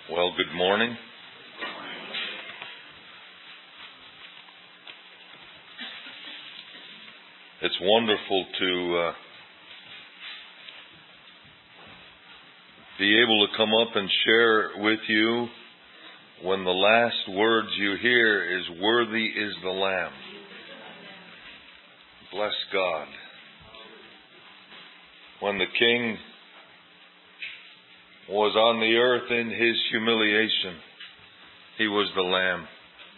Well, good morning. It's wonderful to be able to come up and share with you when the last words you hear is, "Worthy is the Lamb." Bless God. When the King was on the earth in His humiliation, He was the Lamb.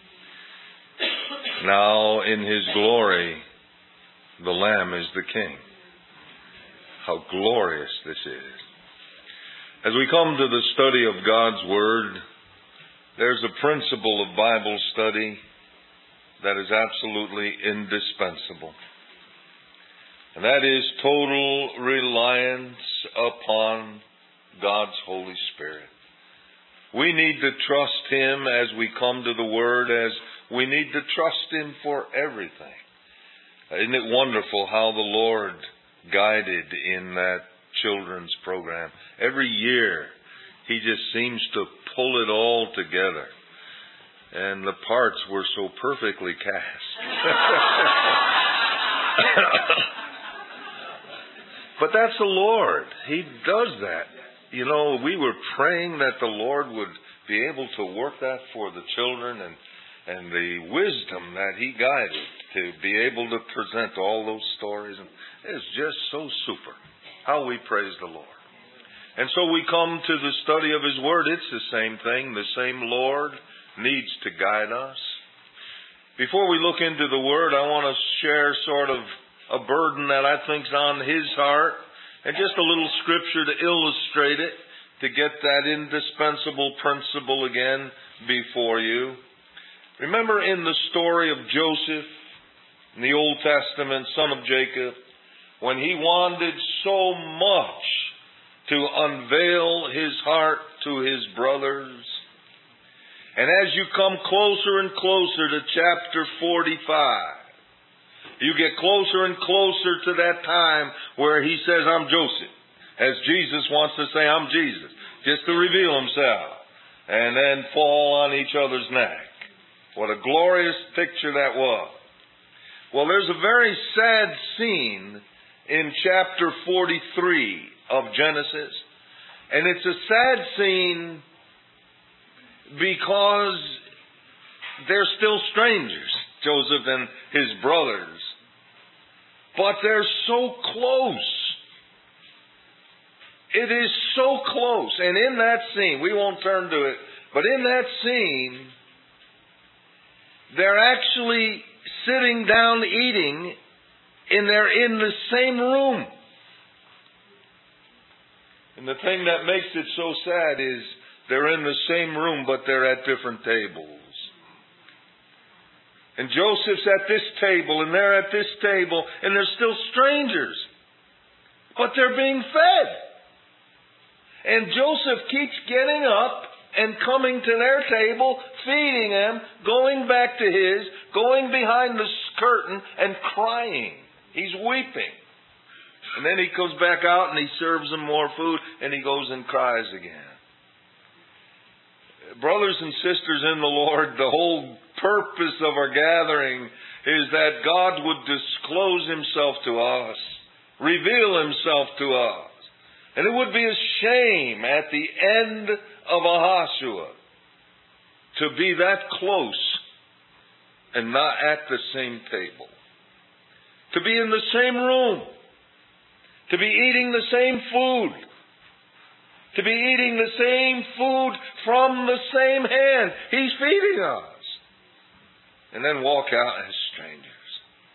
Now in His glory, the Lamb is the King. How glorious this is. As we come to the study of God's Word, there's a principle of Bible study that is absolutely indispensable. And that is total reliance upon God's Holy Spirit. We need to trust Him as we come to the Word, as we need to trust Him for everything. Isn't it wonderful how the Lord guided in that children's program? Every year, He just seems to pull it all together. And the parts were so perfectly cast. But that's the Lord. He does that. You know, we were praying that the Lord would be able to work that for the children and the wisdom that He guided to be able to present all those stories. And it's just so super how we praise the Lord. And so we come to the study of His Word. It's the same thing. The same Lord needs to guide us. Before we look into the Word, I want to share sort of a burden that I think's on His heart, and just a little scripture to illustrate it, to get that indispensable principle again before you. Remember in the story of Joseph in the Old Testament, son of Jacob, when he wanted so much to unveil his heart to his brothers. And as you come closer and closer to chapter 45, you get closer and closer to that time where he says, "I'm Joseph," as Jesus wants to say, "I'm Jesus," just to reveal Himself, and then fall on each other's neck. What a glorious picture that was. Well, there's a very sad scene in chapter 43 of Genesis, and it's a sad scene because they're still strangers, Joseph and his brothers. But they're so close. It is so close. And in that scene, we won't turn to it, but in that scene, they're actually sitting down eating, and they're in the same room. And the thing that makes it so sad is they're in the same room, but they're at different tables. And Joseph's at this table, and they're at this table, and they're still strangers. But they're being fed. And Joseph keeps getting up and coming to their table, feeding them, going back to his, going behind the curtain, and crying. He's weeping. And then he comes back out, and he serves them more food, and he goes and cries again. Brothers and sisters in the Lord, the whole purpose of our gathering is that God would disclose Himself to us, reveal Himself to us. And it would be a shame at the end of Ahasuerus to be that close and not at the same table. To be in the same room. To be eating the same food. To be eating the same food from the same hand. He's feeding us. And then walk out as strangers.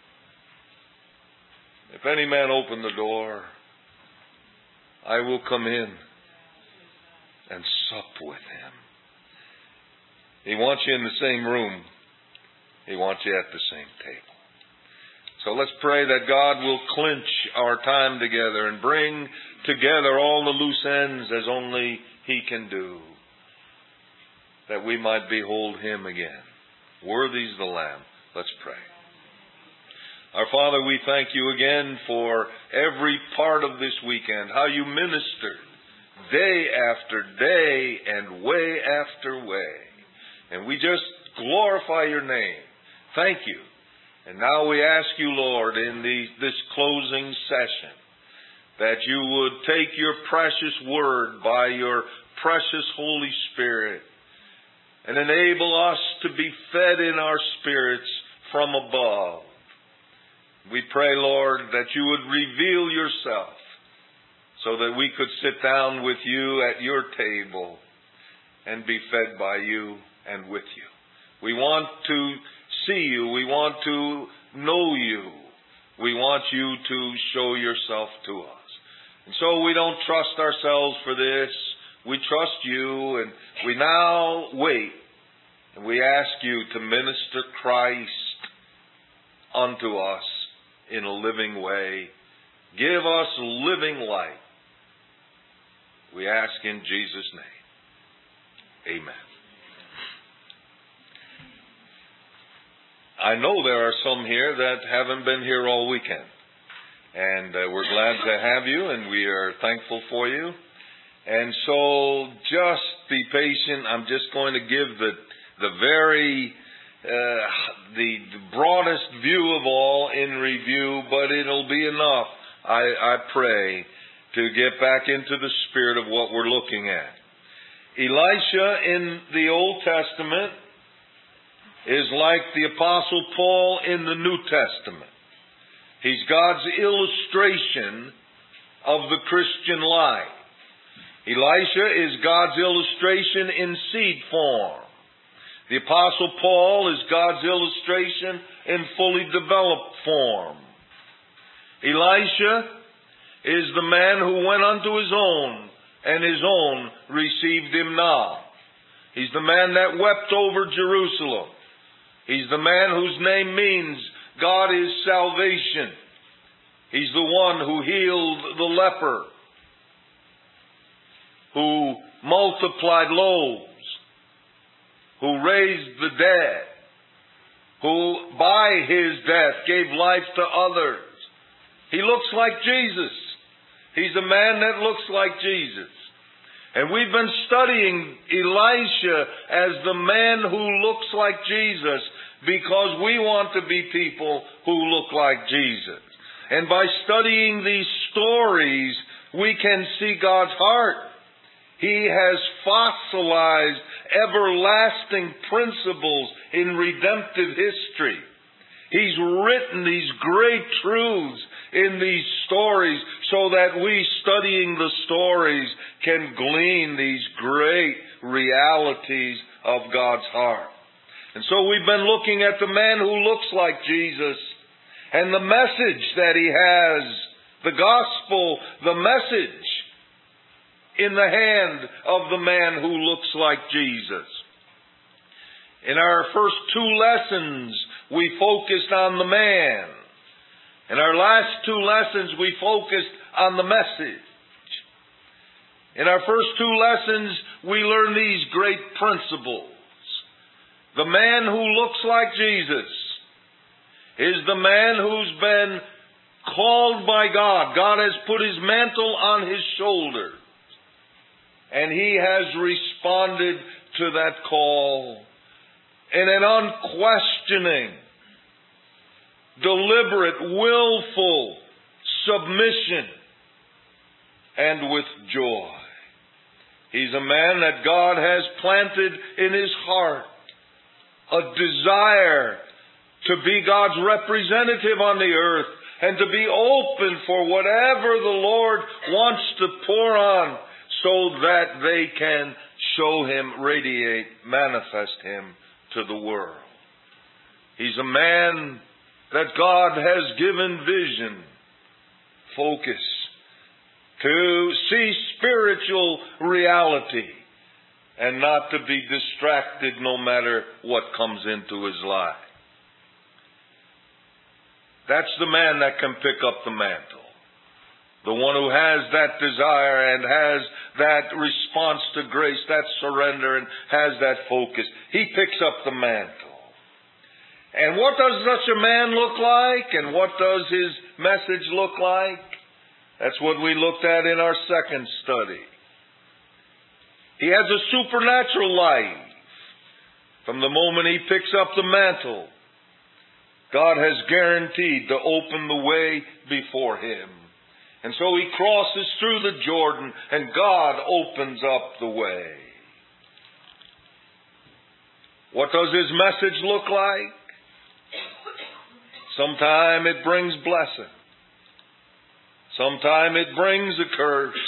If any man open the door, I will come in and sup with him. He wants you in the same room. He wants you at the same table. So let's pray that God will clinch our time together and bring together all the loose ends as only He can do, that we might behold Him again. Worthy is the Lamb. Let's pray. Our Father, we thank You again for every part of this weekend, how You ministered day after day and way after way. And we just glorify your name. Thank you. And now we ask you, Lord, in this closing session, that you would take your precious word by your precious Holy Spirit and enable us to be fed in our spirits from above. We pray, Lord, that you would reveal yourself so that we could sit down with you at your table and be fed by you and with you. We want to see you. We want to know you. We want you to show yourself to us. And so we don't trust ourselves for this. We trust you, and we now wait. And we ask you to minister Christ unto us in a living way. Give us living light. We ask in Jesus' name. Amen. I know there are some here that haven't been here all weekend. And we're glad to have you, and we are thankful for you. And so just be patient. I'm just going to give the broadest view of all in review, but it'll be enough, I pray, to get back into the spirit of what we're looking at. Elisha in the Old Testament is like the Apostle Paul in the New Testament. He's God's illustration of the Christian life. Elisha is God's illustration in seed form. The Apostle Paul is God's illustration in fully developed form. Elisha is the man who went unto his own, and his own received him not. He's the man that wept over Jerusalem. He's the man whose name means God is salvation. He's the one who healed the leper, who multiplied loaves, who raised the dead, who by his death gave life to others. He looks like Jesus. He's a man that looks like Jesus. And we've been studying Elisha as the man who looks like Jesus because we want to be people who look like Jesus. And by studying these stories, we can see God's heart. He has fossilized everlasting principles in redemptive history. He's written these great truths in these stories so that we, studying the stories, can glean these great realities of God's heart. And so we've been looking at the man who looks like Jesus and the message that he has, the gospel, the message in the hand of the man who looks like Jesus. In our first two lessons, we focused on the man. In our last two lessons, we focused on the message. In our first two lessons, we learned these great principles. The man who looks like Jesus is the man who's been called by God. God has put his mantle on his shoulders, and he has responded to that call in an unquestioning, deliberate, willful submission and with joy. He's a man that God has planted in his heart a desire to be God's representative on the earth and to be open for whatever the Lord wants to pour on so that they can show him, radiate, manifest him to the world. He's a man that God has given vision, focus, to see spiritual reality and not to be distracted no matter what comes into his life. That's the man that can pick up the mantle. The one who has that desire and has that response to grace, that surrender, and has that focus. He picks up the mantle. And what does such a man look like? And what does his message look like? That's what we looked at in our second study. He has a supernatural life. From the moment he picks up the mantle, God has guaranteed to open the way before him. And so he crosses through the Jordan, and God opens up the way. What does his message look like? Sometime it brings blessing. Sometime it brings a curse.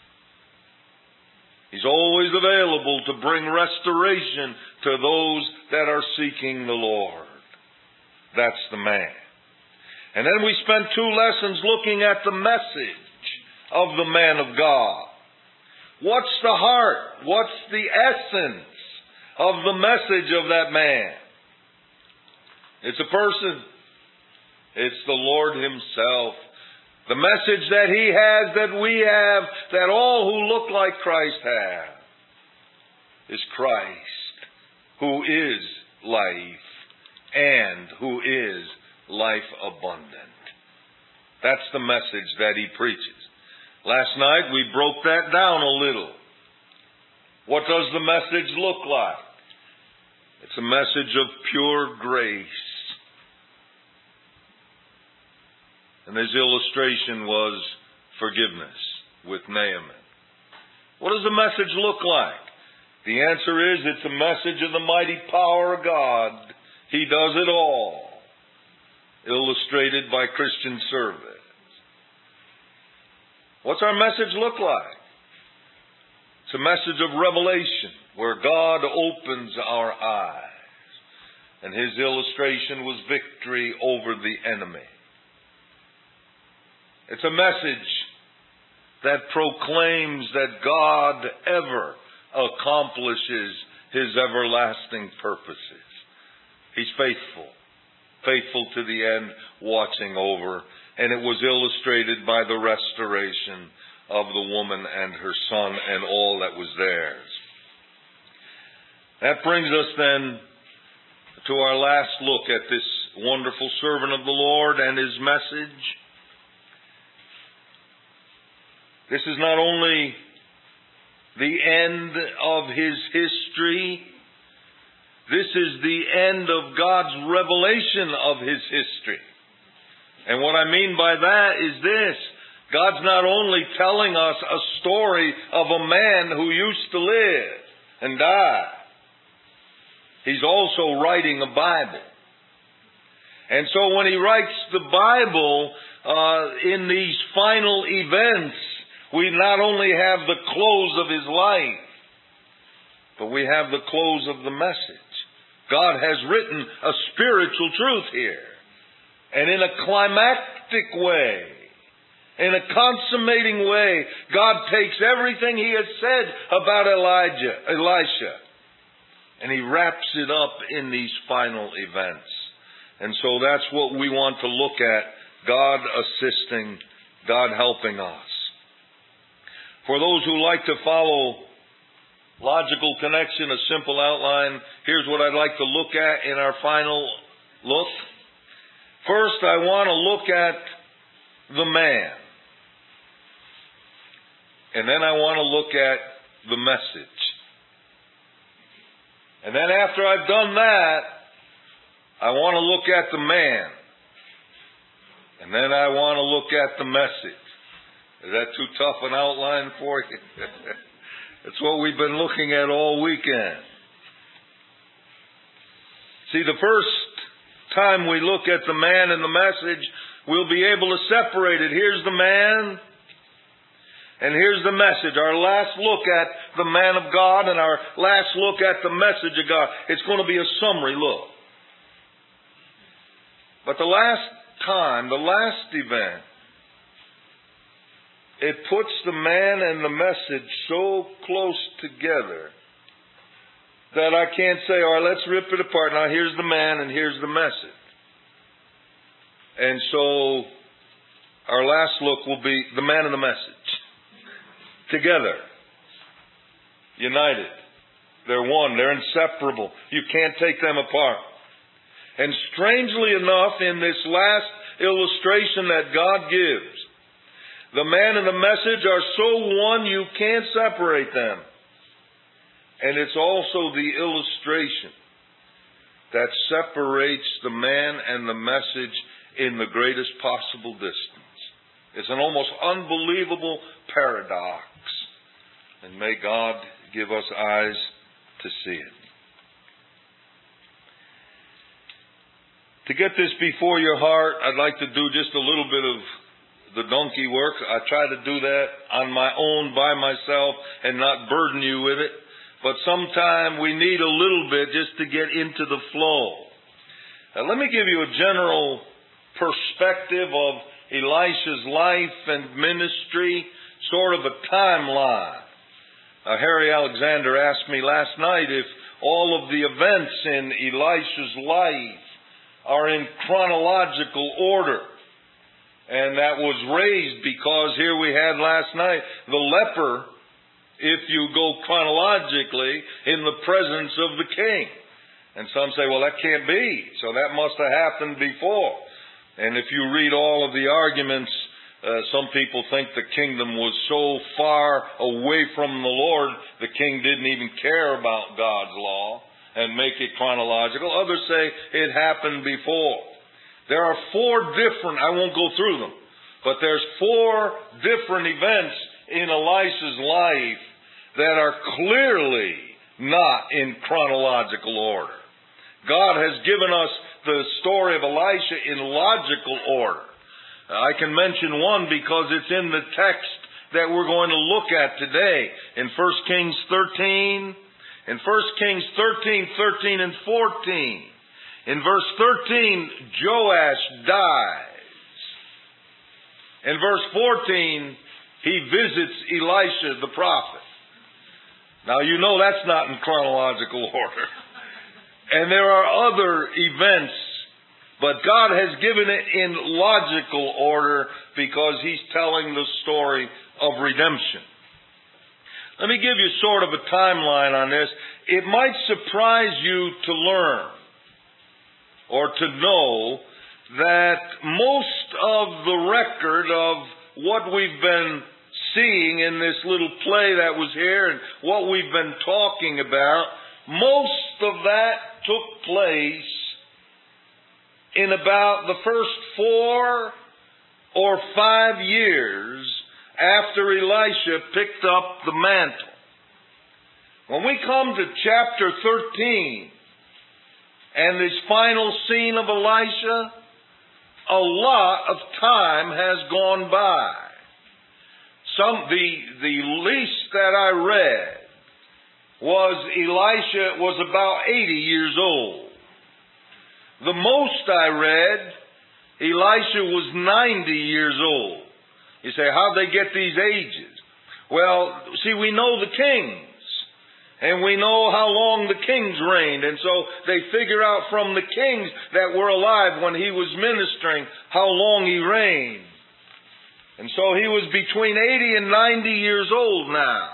He's always available to bring restoration to those that are seeking the Lord. That's the man. And then we spent 2 lessons looking at the message of the man of God. What's the heart? What's the essence of the message of that man? It's a person. It's the Lord himself. The message that he has, that we have, that all who look like Christ have, is Christ, who is life and who is life abundant. That's the message that he preaches. Last night we broke that down a little. What does the message look like? It's a message of pure grace. And his illustration was forgiveness with Naaman. What does the message look like? The answer is, it's a message of the mighty power of God. He does it all. Illustrated by Christian service. What's our message look like? It's a message of revelation, where God opens our eyes. And his illustration was victory over the enemy. It's a message that proclaims that God ever accomplishes his everlasting purposes. He's faithful. Faithful to the end, watching over. And it was illustrated by the restoration of the woman and her son and all that was theirs. That brings us then to our last look at this wonderful servant of the Lord and his message. This is not only the end of his history, this is the end of God's revelation of his history. And what I mean by that is this: God's not only telling us a story of a man who used to live and die, he's also writing a Bible. And so when he writes the Bible in these final events, we not only have the close of his life, but we have the close of the message. God has written a spiritual truth here. And in a climactic way, in a consummating way, God takes everything he has said about Elisha, and he wraps it up in these final events. And so that's what we want to look at: God assisting, God helping us. For those who like to follow logical connection, a simple outline, here's what I'd like to look at in our final look. First, I want to look at the man. And then I want to look at the message. And then after I've done that, I want to look at the man. And then I want to look at the message. Is that too tough an outline for you? It's what we've been looking at all weekend. See, the first time we look at the man and the message, we'll be able to separate it. Here's the man, and here's the message. Our last look at the man of God and our last look at the message of God. It's going to be a summary look. But the last time, the last event, it puts the man and the message so close together that I can't say, all right, let's rip it apart. Now here's the man and here's the message. And so our last look will be the man and the message. Together. United. They're one. They're inseparable. You can't take them apart. And strangely enough, in this last illustration that God gives, the man and the message are so one you can't separate them. And it's also the illustration that separates the man and the message in the greatest possible distance. It's an almost unbelievable paradox. And may God give us eyes to see it. To get this before your heart, I'd like to do just a little bit of the donkey work. I try to do that on my own, by myself, and not burden you with it. But sometime we need a little bit just to get into the flow. Let me give you a general perspective of Elisha's life and ministry, sort of a timeline. Harry Alexander asked me last night if all of the events in Elisha's life are in chronological order. And that was raised because here we had last night the leper, if you go chronologically, in the presence of the king. And some say, well, that can't be. So that must have happened before. And if you read all of the arguments, some people think the kingdom was so far away from the Lord, the king didn't even care about God's law and make it chronological. Others say it happened before. There are four different, I won't go through them, but there's four different events in Elisha's life that are clearly not in chronological order. God has given us the story of Elisha in logical order. I can mention one because it's in the text that we're going to look at today in 1 Kings 13. In 1 Kings 13, 13 and 14. In verse 13, Joash dies. In verse 14, he visits Elisha the prophet. Now you know that's not in chronological order. And there are other events, but God has given it in logical order because He's telling the story of redemption. Let me give you sort of a timeline on this. It might surprise you to learn or to know that most of the record of what we've been seeing in this little play that was here and what we've been talking about, most of that took place in about the first 4 or 5 years after Elisha picked up the mantle. When we come to chapter 13 and this final scene of Elisha, a lot of time has gone by. The least that I read was Elisha was about 80 years old. The most I read, Elisha was 90 years old. You say, how'd they get these ages? Well, see, we know the kings. And we know how long the kings reigned. And so they figure out from the kings that were alive when he was ministering how long he reigned. And so he was between 80 and 90 years old now.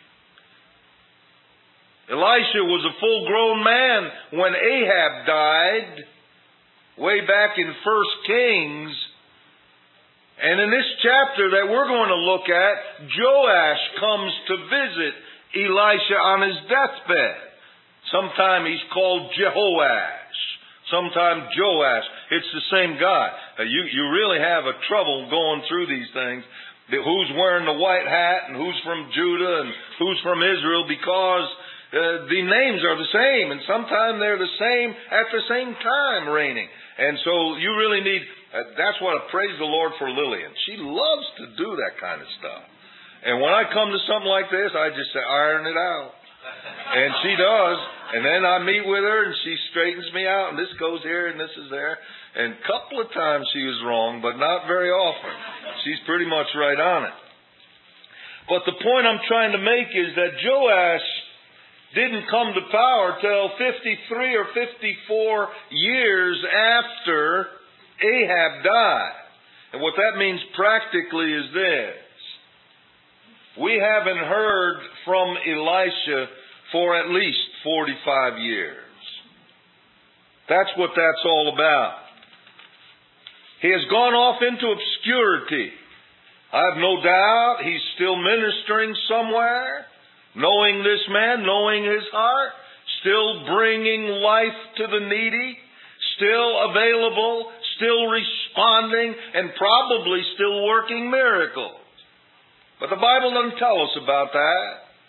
Elisha was a full-grown man when Ahab died, way back in 1 Kings. And in this chapter that we're going to look at, Joash comes to visit Elisha on his deathbed. Sometime he's called Jehoash. Sometime Joash. It's the same guy. You really have a trouble going through these things. Who's wearing the white hat and who's from Judah and who's from Israel, because the names are the same, and sometimes they're the same at the same time reigning. And so you really need, that's what I praise the Lord for Lillian. She loves to do that kind of stuff. And when I come to something like this, I just say, iron it out. And she does. And then I meet with her and she straightens me out, and this goes here and this is there. And a couple of times she was wrong, but not very often. She's pretty much right on it. But the point I'm trying to make is that Joash didn't come to power till 53 or 54 years after Ahab died. And what that means practically is this. We haven't heard from Elisha for at least 45 years. That's what that's all about. He has gone off into obscurity. I have no doubt he's still ministering somewhere. Knowing this man, knowing his heart, still bringing life to the needy, still available, still responding, and probably still working miracles. But the Bible doesn't tell us about that.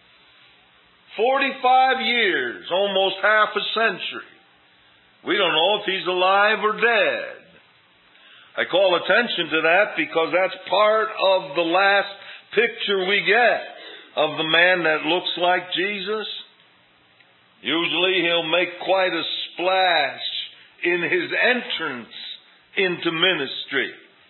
45 years, almost half a century. We don't know if he's alive or dead. I call attention to that because that's part of the last picture we get of the man that looks like Jesus. Usually he'll make quite a splash in his entrance into ministry.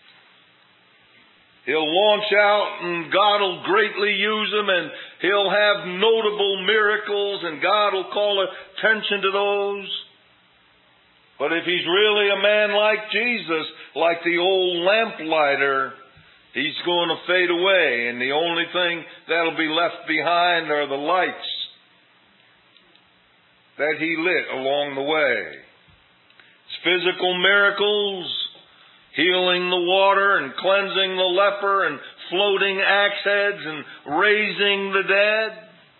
He'll launch out and God will greatly use him, and he'll have notable miracles and God will call attention to those. But if he's really a man like Jesus, like the old lamplighter, he's going to fade away, and the only thing that'll be left behind are the lights that he lit along the way. It's physical miracles, healing the water and cleansing the leper and floating axe heads and raising the dead.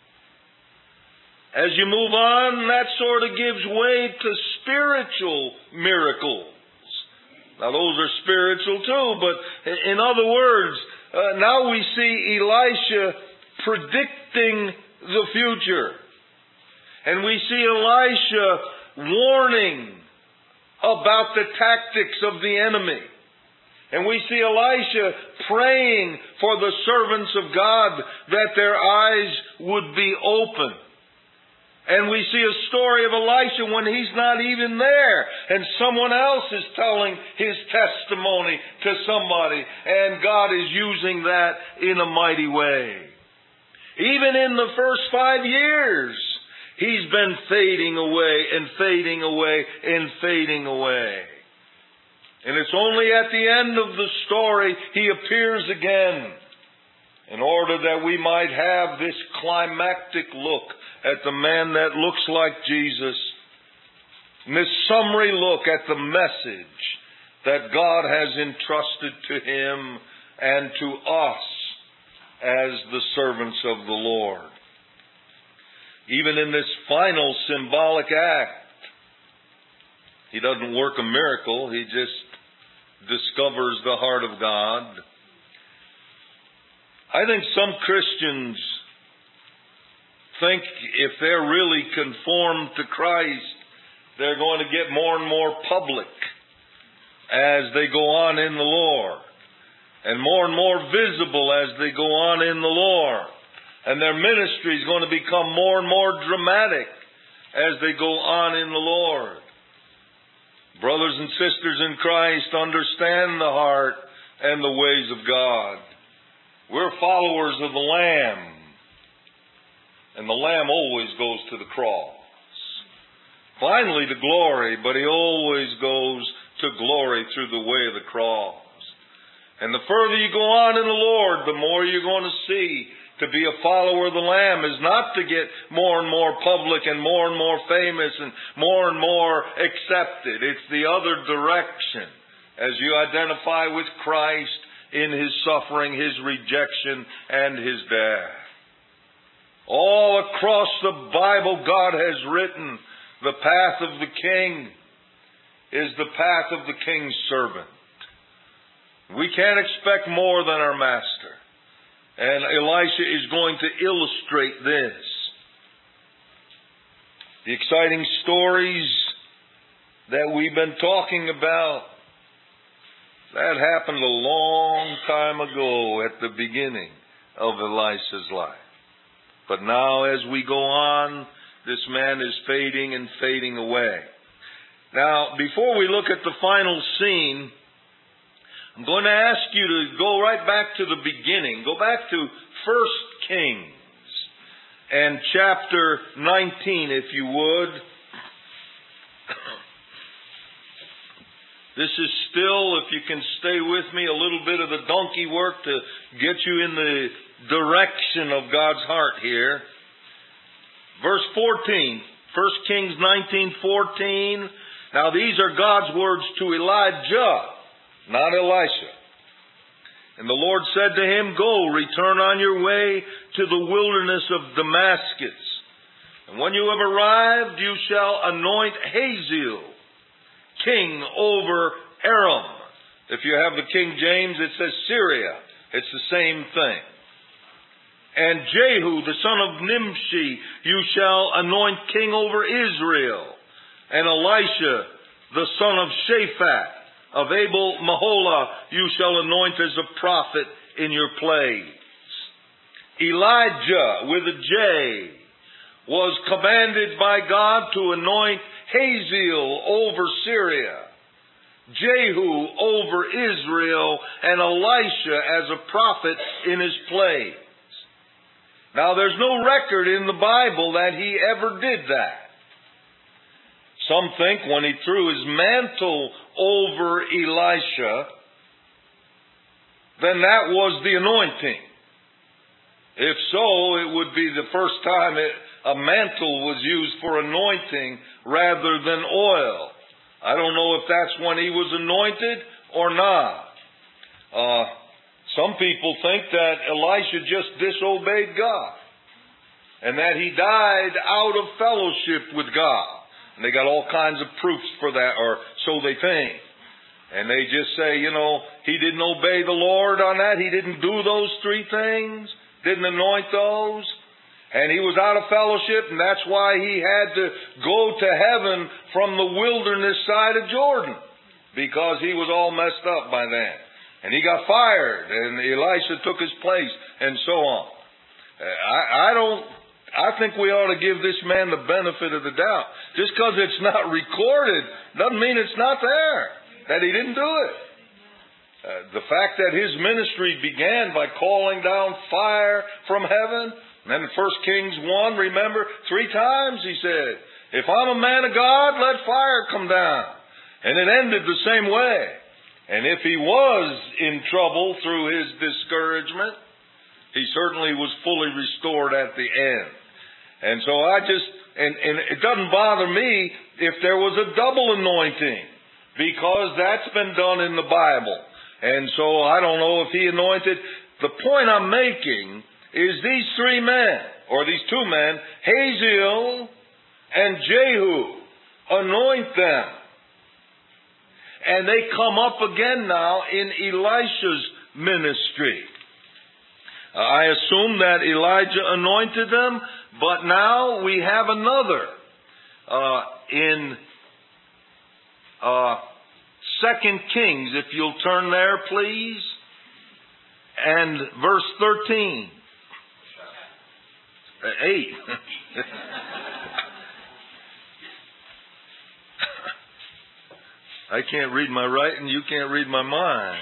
As you move on, that sort of gives way to spiritual miracles. Now those are spiritual too, but in other words, now we see Elisha predicting the future. And we see Elisha warning about the tactics of the enemy. And we see Elisha praying for the servants of God that their eyes would be open. And we see a story of Elisha when he's not even there, and someone else is telling his testimony to somebody, and God is using that in a mighty way. Even in the first 5 years, he's been fading away and fading away and fading away. And it's only at the end of the story he appears again, in order that we might have this climactic look at the man that looks like Jesus, and this summary look at the message that God has entrusted to him and to us as the servants of the Lord. Even in this final symbolic act, he doesn't work a miracle, he just discovers the heart of God. I think some Christians think if they're really conformed to Christ, they're going to get more and more public as they go on in the Lord, and more visible as they go on in the Lord. And their ministry is going to become more and more dramatic as they go on in the Lord. Brothers and sisters in Christ, understand the heart and the ways of God. We're followers of the Lamb. And the Lamb always goes to the cross. Finally to glory, but he always goes to glory through the way of the cross. And the further you go on in the Lord, the more you're going to see. To be a follower of the Lamb is not to get more and more public and more famous and more accepted. It's the other direction. As you identify with Christ in his suffering, his rejection, and his death. All across the Bible, God has written the path of the king is the path of the king's servant. We can't expect more than our master. And Elisha is going to illustrate this. The exciting stories that we've been talking about, that happened a long time ago at the beginning of Elisha's life. But now as we go on, this man is fading and fading away. Now, before we look at the final scene, I'm going to ask you to go right back to the beginning. Go back to 1 Kings and chapter 19, if you would. This is still, if you can stay with me, a little bit of the donkey work to get you in the direction of God's heart here. Verse 14, 1 Kings 19:14. Now these are God's words to Elijah, not Elisha. And the Lord said to him, Go, return on your way to the wilderness of Damascus. And when you have arrived, you shall anoint Hazael king over Aram. If you have the King James, it says Syria. It's the same thing. And Jehu, the son of Nimshi, you shall anoint king over Israel. And Elisha, the son of Shaphat, of Abel Maholah, you shall anoint as a prophet in your place. Elijah, with a J, was commanded by God to anoint Hazael over Syria, Jehu over Israel, and Elisha as a prophet in his place. Now, there's no record in the Bible that he ever did that. Some think when he threw his mantle over Elisha, then that was the anointing. If so, it would be the first time a mantle was used for anointing rather than oil. I don't know if that's when he was anointed or not. Some people think that Elisha just disobeyed God and that he died out of fellowship with God. And they got all kinds of proofs for that, or so they think. And they just say, he didn't obey the Lord on that. He didn't do those three things, didn't anoint those. And he was out of fellowship, and that's why he had to go to heaven from the wilderness side of Jordan, because he was all messed up by then. And he got fired, and Elisha took his place, and so on. I think we ought to give this man the benefit of the doubt. Just because it's not recorded doesn't mean it's not there, that he didn't do it. The fact that his ministry began by calling down fire from heaven, and then in 1 Kings 1, remember, 3 times he said, if I'm a man of God, let fire come down. And it ended the same way. And if he was in trouble through his discouragement, he certainly was fully restored at the end. And so and it doesn't bother me if there was a double anointing, because that's been done in the Bible. And so I don't know if he anointed. The point I'm making is these 3 men, or these 2 men, Hazael and Jehu, anoint them. And they come up again now in Elisha's ministry. I assume that Elijah anointed them, but now we have another in 2 Kings, if you'll turn there, please, and verse 13. 8. I can't read my writing, you can't read my mind.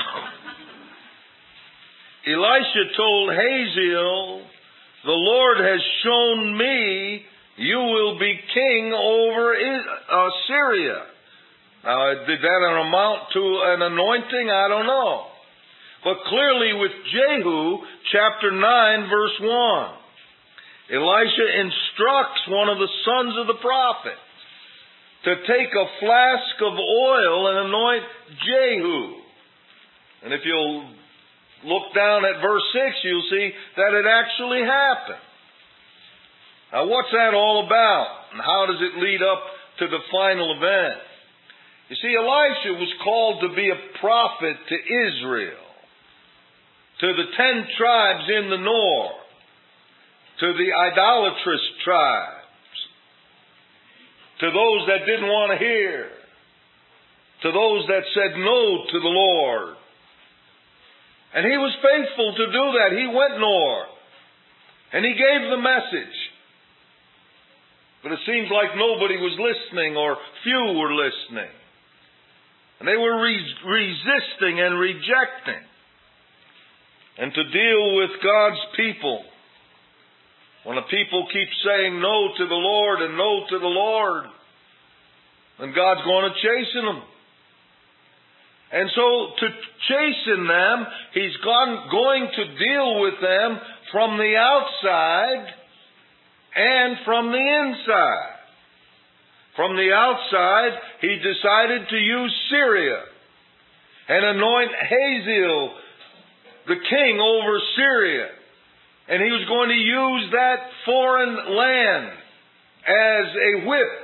Elisha told Hazael, the Lord has shown me you will be king over Syria. Now, did that amount to an anointing? I don't know. But clearly with Jehu, chapter 9, verse 1, Elisha instructs one of the sons of the prophet to take a flask of oil and anoint Jehu. And if you'll look down at verse 6, you'll see that it actually happened. Now, what's that all about? And how does it lead up to the final event? You see, Elisha was called to be a prophet to Israel, to the 10 tribes in the north, to the idolatrous tribes, to those that didn't want to hear, to those that said no to the Lord. And he was faithful to do that. He went north, and he gave the message. But it seems like nobody was listening, or few were listening. And they were resisting and rejecting. And to deal with God's people, when a people keep saying no to the Lord and no to the Lord, then God's going to chasten them. And so to chasten them, He's going to deal with them from the outside and from the inside. From the outside, He decided to use Syria and anoint Hazael the king over Syria. And he was going to use that foreign land as a whip,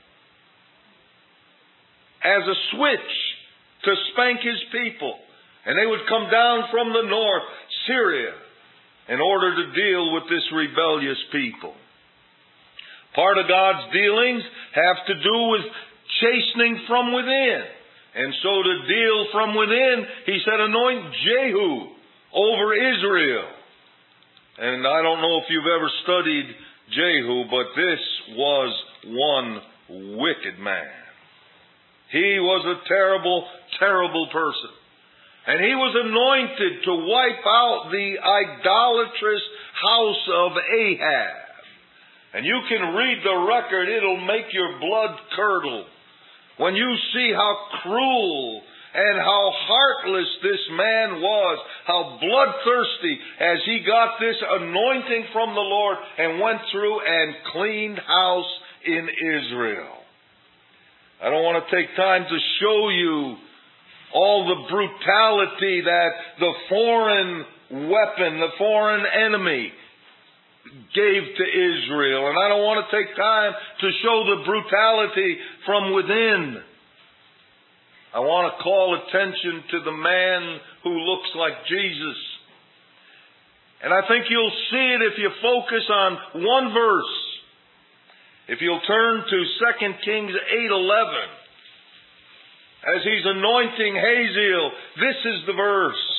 as a switch to spank his people. And they would come down from the north, Syria, in order to deal with this rebellious people. Part of God's dealings have to do with chastening from within. And so to deal from within, he said, anoint Jehu over Israel. And I don't know if you've ever studied Jehu, but this was one wicked man. He was a terrible, terrible person. And he was anointed to wipe out the idolatrous house of Ahab. And you can read the record, it'll make your blood curdle when you see how cruel and how heartless this man was, how bloodthirsty as he got this anointing from the Lord and went through and cleaned house in Israel. I don't want to take time to show you all the brutality that the foreign weapon, the foreign enemy gave to Israel. And I don't want to take time to show the brutality from within. I want to call attention to the man who looks like Jesus. And I think you'll see it if you focus on one verse. If you'll turn to 2 Kings 8:11. As he's anointing Hazael, this is the verse.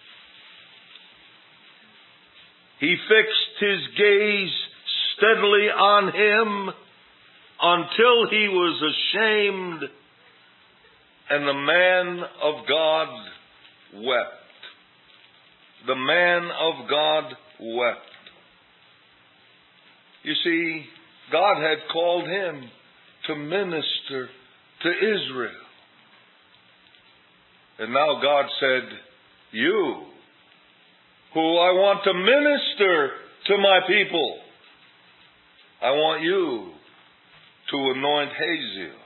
He fixed his gaze steadily on him until he was ashamed, and the man of God wept. The man of God wept. You see, God had called him to minister to Israel. And now God said, you, who I want to minister to my people, I want you to anoint Hazael.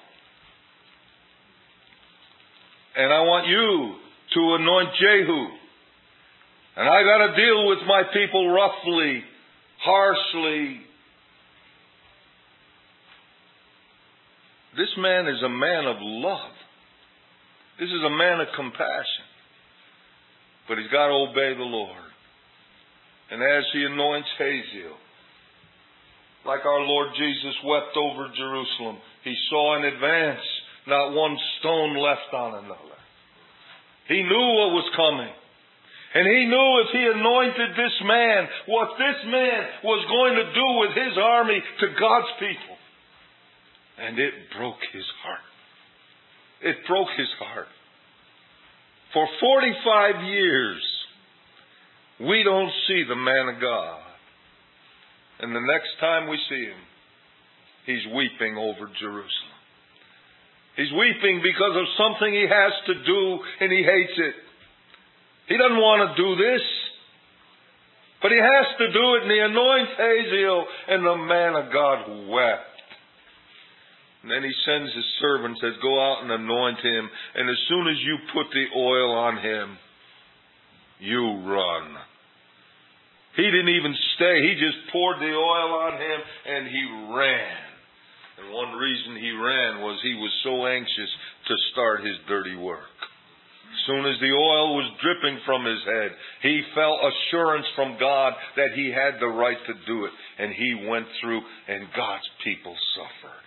And I want you to anoint Jehu. And I got to deal with my people roughly, harshly. This man is a man of love. This is a man of compassion. But he's got to obey the Lord. And as he anoints Hazael, like our Lord Jesus wept over Jerusalem, he saw in advance not one stone left on another. He knew what was coming. And he knew if he anointed this man, what this man was going to do with his army to God's people. And it broke his heart. It broke his heart. For 45 years, we don't see the man of God. And the next time we see him, he's weeping over Jerusalem. He's weeping because of something he has to do, and he hates it. He doesn't want to do this, but he has to do it, and he anoints Hazael, and the man of God wept. And then he sends his servant, says, go out and anoint him. And as soon as you put the oil on him, you run. He didn't even stay. He just poured the oil on him and he ran. And one reason he ran was he was so anxious to start his dirty work. As soon as the oil was dripping from his head, he felt assurance from God that he had the right to do it. And he went through, and God's people suffered.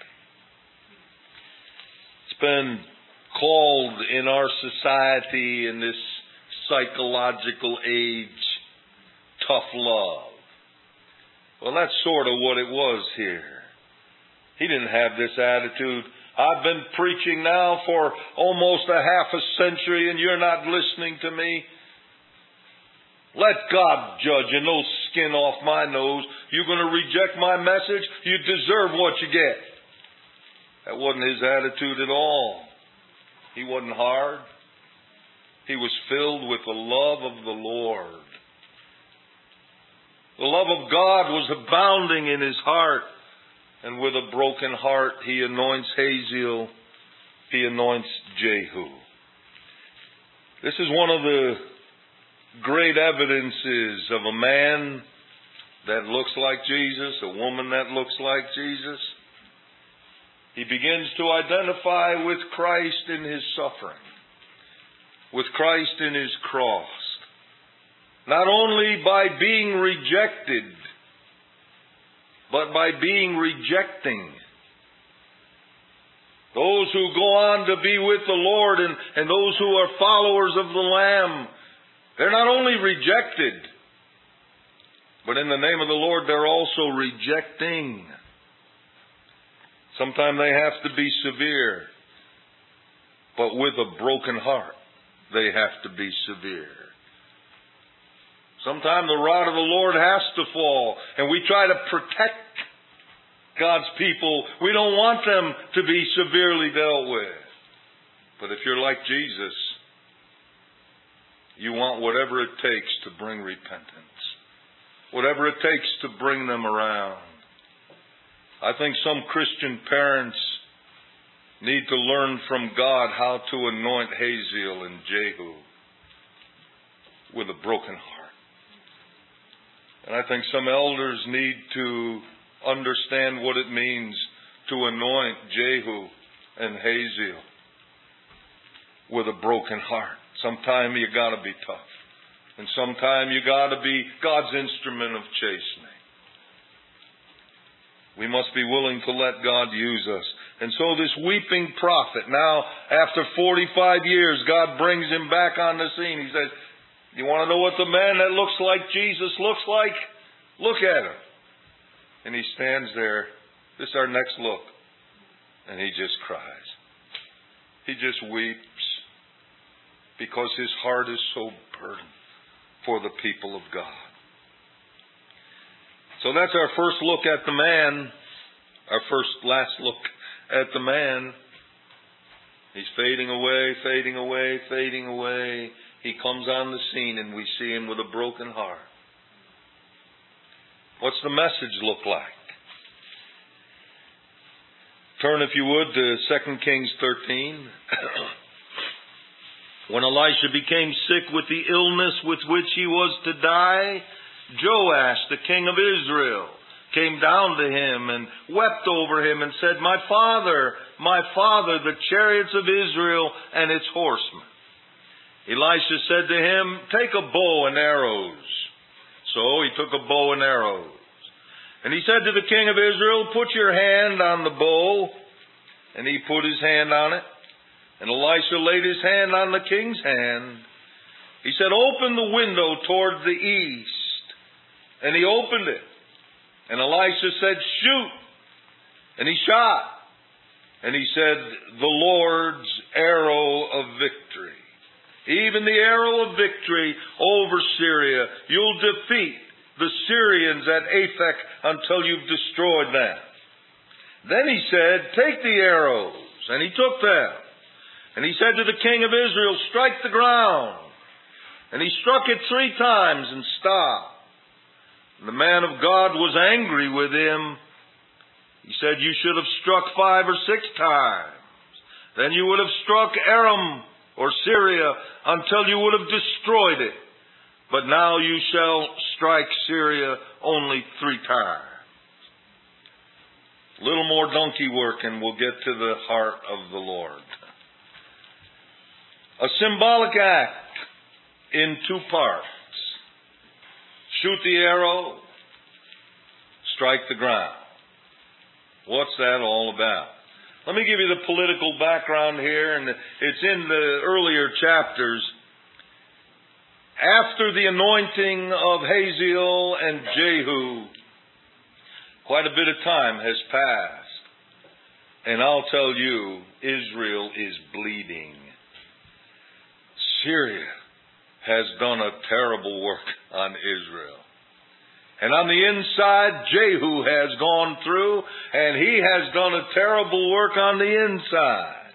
It's been called in our society, in this psychological age, tough love. Well, that's sort of what it was here. He didn't have this attitude. I've been preaching now for almost a half a century and you're not listening to me. Let God judge you. No skin off my nose. You're going to reject my message? You deserve what you get. That wasn't his attitude at all. He wasn't hard. He was filled with the love of the Lord. The love of God was abounding in his heart. And with a broken heart, he anoints Hazael. He anoints Jehu. This is one of the great evidences of a man that looks like Jesus, a woman that looks like Jesus. He begins to identify with Christ in His suffering, with Christ in His cross. Not only by being rejected, but by being rejecting. Those who go on to be with the Lord and those who are followers of the Lamb, they're not only rejected, but in the name of the Lord, they're also rejecting. Sometimes they have to be severe, but with a broken heart, they have to be severe. Sometimes the rod of the Lord has to fall, and we try to protect God's people. We don't want them to be severely dealt with. But if you're like Jesus, you want whatever it takes to bring repentance, whatever it takes to bring them around. I think some Christian parents need to learn from God how to anoint Hazael and Jehu with a broken heart. And I think some elders need to understand what it means to anoint Jehu and Hazael with a broken heart. Sometime you gotta be tough. And sometime you gotta be God's instrument of chastening. We must be willing to let God use us. And so this weeping prophet, now after 45 years, God brings him back on the scene. He says, you want to know what the man that looks like Jesus looks like? Look at him. And he stands there. This is our next look. And he just cries. He just weeps because his heart is so burdened for the people of God. So that's our first look at the man. Our last look at the man. He's fading away, fading away, fading away. He comes on the scene and we see him with a broken heart. What's the message look like? Turn, if you would, to 2 Kings 13. When Elisha became sick with the illness with which he was to die, Joash, the king of Israel, came down to him and wept over him and said, my father, the chariots of Israel and its horsemen. Elisha said to him, take a bow and arrows. So he took a bow and arrows. And he said to the king of Israel, put your hand on the bow. And he put his hand on it. And Elisha laid his hand on the king's hand. He said, open the window toward the east. And he opened it. And Elisha said, shoot. And he shot. And he said, the Lord's arrow of victory. Even the arrow of victory over Syria. You'll defeat the Syrians at Aphek until you've destroyed them. Then he said, take the arrows. And he took them. And he said to the king of Israel, strike the ground. And he struck it 3 times and stopped. And the man of God was angry with him. He said, you should have struck 5 or 6 times. Then you would have struck Aram or Syria until you would have destroyed it. But now you shall strike Syria only 3 times. A little more donkey work and we'll get to the heart of the Lord. A symbolic act in 2 parts. Shoot the arrow, strike the ground. What's that all about? Let me give you the political background here, and it's in the earlier chapters. After the anointing of Hazael and Jehu, quite a bit of time has passed. And I'll tell you, Israel is bleeding. Syria has done a terrible work on Israel. And on the inside, Jehu has gone through, and he has done a terrible work on the inside.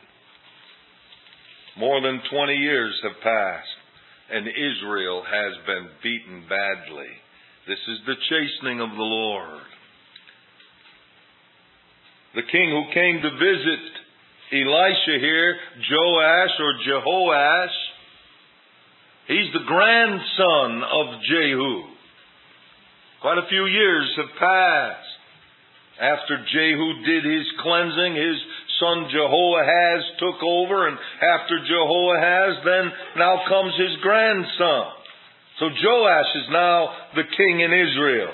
More than 20 years have passed, and Israel has been beaten badly. This is the chastening of the Lord. The king who came to visit Elisha here, Joash or Jehoash, He's the grandson of Jehu. Quite a few years have passed. After Jehu did his cleansing, his son Jehoahaz took over, and after Jehoahaz, then now comes his grandson. So Joash is now the king in Israel.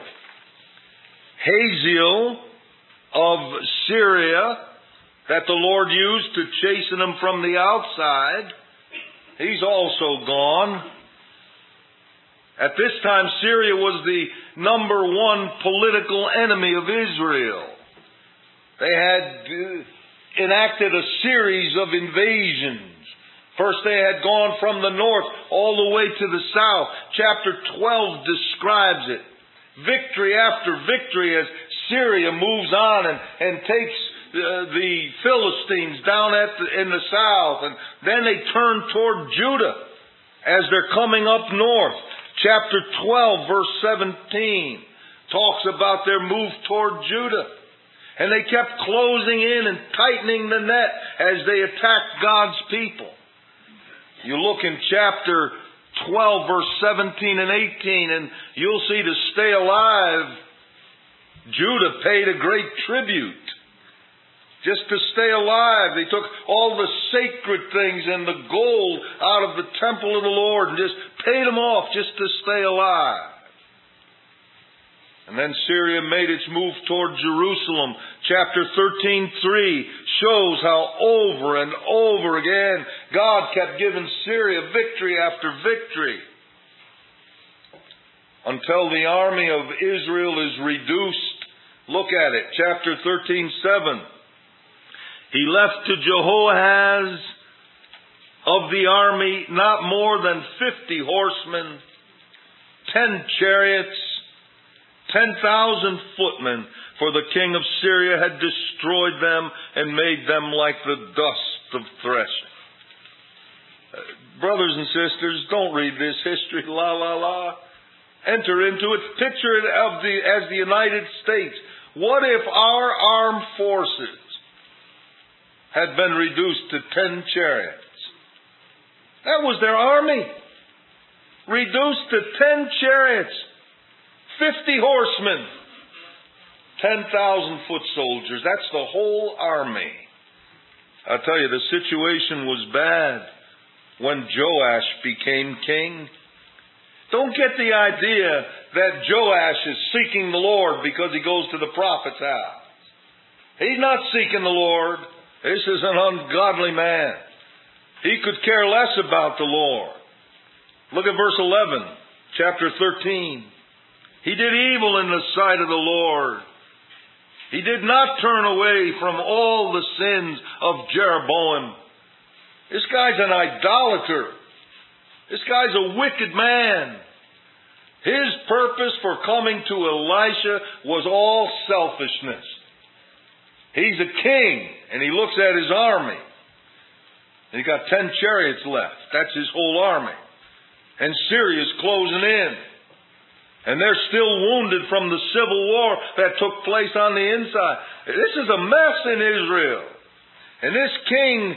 Hazael of Syria, that the Lord used to chasten them from the outside, he's also gone. At this time, Syria was the number one political enemy of Israel. They had enacted a series of invasions. First they had gone from the north all the way to the south. Chapter 12 describes it. Victory after victory as Syria moves on and takes the Philistines down in the south. And then they turn toward Judah as they're coming up north. Chapter 12 verse 17 talks about their move toward Judah. And they kept closing in and tightening the net as they attacked God's people. You look in chapter 12 verse 17 and 18 and you'll see to stay alive, Judah paid a great tribute. Just to stay alive, they took all the sacred things and the gold out of the temple of the Lord and just paid them off just to stay alive. And then Syria made its move toward Jerusalem. Chapter 13:3 shows how over and over again God kept giving Syria victory after victory. Until the army of Israel is reduced. Look at it. Chapter 13:7. He left to Jehoahaz of the army not more than 50 horsemen, 10 chariots, 10,000 footmen, for the king of Syria had destroyed them and made them like the dust of threshing. Brothers and sisters, don't read this history, la la la. Enter into it. Picture it as the United States. What if our armed forces had been reduced to 10 chariots? That was their army. Reduced to 10 chariots. 50 horsemen, 10,000 foot soldiers. That's the whole army. I'll tell you, the situation was bad when Joash became king. Don't get the idea that Joash is seeking the Lord because he goes to the prophet's house. He's not seeking the Lord. This is an ungodly man. He could care less about the Lord. Look at verse 11, chapter 13. He did evil in the sight of the Lord. He did not turn away from all the sins of Jeroboam. This guy's an idolater. This guy's a wicked man. His purpose for coming to Elisha was all selfishness. He's a king, and he looks at his army. And he got 10 chariots left. That's his whole army. And Syria's closing in. And they're still wounded from the civil war that took place on the inside. This is a mess in Israel. And this king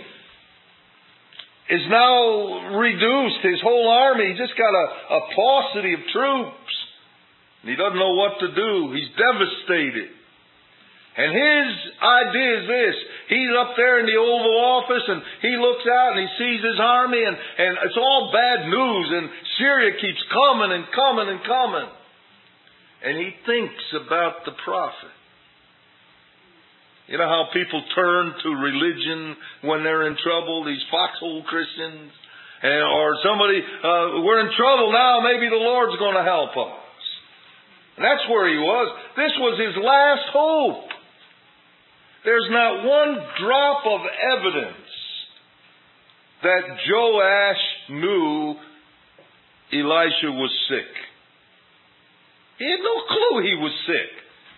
is now reduced. His whole army, he's just got a paucity of troops. And he doesn't know what to do. He's devastated. And his idea is this. He's up there in the Oval Office and he looks out and he sees his army and it's all bad news and Syria keeps coming and coming and coming. And he thinks about the prophet. You know how people turn to religion when they're in trouble, these foxhole Christians? Or somebody, we're in trouble now, maybe the Lord's going to help us. And that's where he was. This was his last hope. There's not one drop of evidence that Joash knew Elisha was sick. He had no clue he was sick.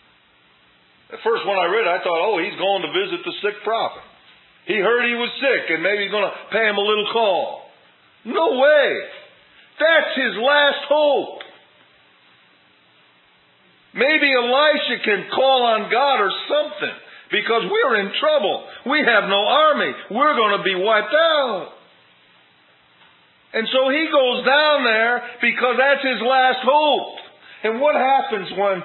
At first when I read it, I thought, he's going to visit the sick prophet. He heard he was sick and maybe he's going to pay him a little call. No way. That's his last hope. Maybe Elisha can call on God or something. Because we're in trouble. We have no army. We're going to be wiped out. And so he goes down there because that's his last hope. And what happens when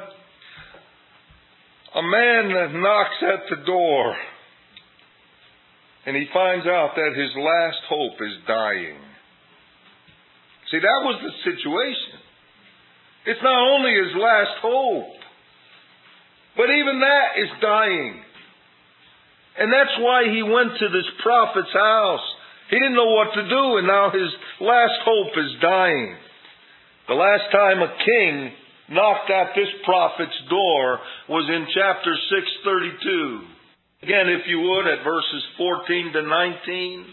a man knocks at the door and he finds out that his last hope is dying? See, that was the situation. It's not only his last hope, but even that is dying. And that's why he went to this prophet's house. He didn't know what to do, and now his last hope is dying. The last time a king knocked at this prophet's door was in chapter 6:32. Again, if you would, at verses 14 to 19.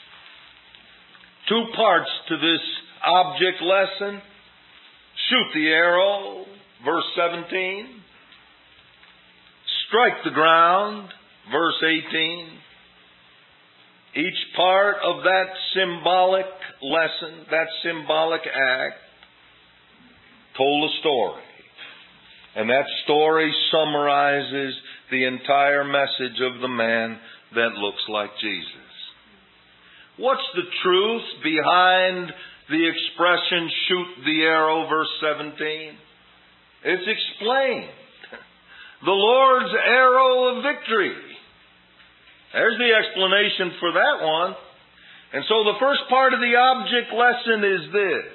Two parts to this object lesson. Shoot the arrow, verse 17. Strike the ground, verse 18. Each part of that symbolic lesson, that symbolic act, told a story. And that story summarizes the entire message of the man that looks like Jesus. What's the truth behind the expression, shoot the arrow, verse 17? It's explained. The Lord's arrow of victory. There's the explanation for that one. And so the first part of the object lesson is this.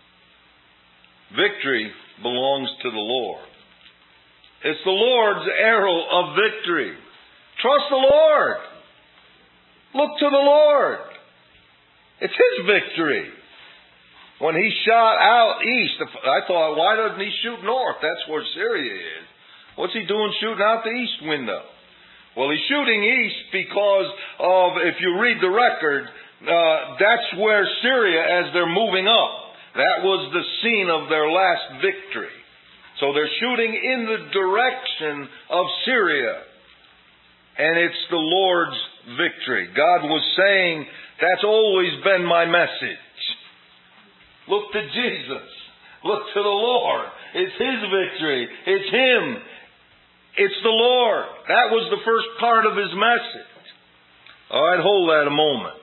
Victory belongs to the Lord. It's the Lord's arrow of victory. Trust the Lord. Look to the Lord. It's His victory. When He shot out east, I thought, why doesn't He shoot north? That's where Syria is. What's He doing shooting out the east window? Well, He's shooting east because of, if you read the record, that's where Syria, as they're moving up, that was the scene of their last victory. So they're shooting in the direction of Syria. And it's the Lord's victory. God was saying, that's always been my message. Look to Jesus. Look to the Lord. It's His victory. It's Him. It's the Lord. That was the first part of His message. All right, hold that a moment.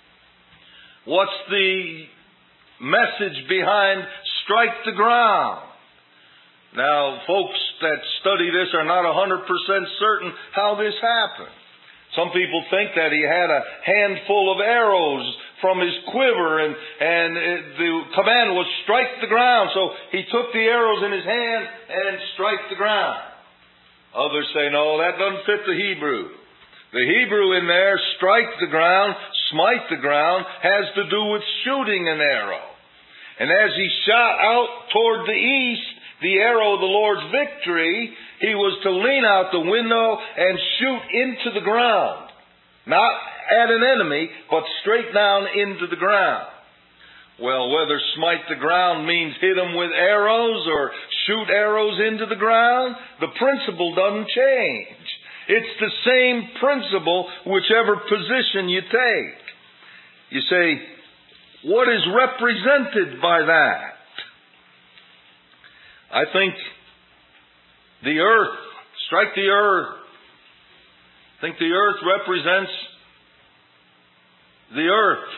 What's the message behind strike the ground? Now, folks that study this are not 100% certain how this happened. Some people think that he had a handful of arrows from his quiver and the command was strike the ground. So he took the arrows in his hand and strike the ground. Others say, no, that doesn't fit the Hebrew. The Hebrew in there, strike the ground, smite the ground, has to do with shooting an arrow. And as he shot out toward the east, the arrow of the Lord's victory, he was to lean out the window and shoot into the ground. Not at an enemy, but straight down into the ground. Well, whether smite the ground means hit them with arrows or shoot arrows into the ground, the principle doesn't change. It's the same principle, whichever position you take. You say, what is represented by that? I think the earth, strike the earth. I think the earth represents the earth.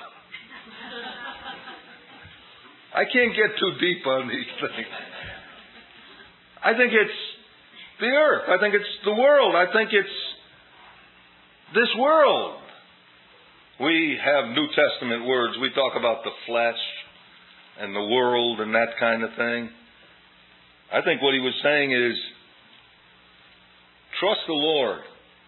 I can't get too deep on these things. I think it's the earth. I think it's the world. I think it's this world. We have New Testament words. We talk about the flesh and the world and that kind of thing. I think what he was saying is, trust the Lord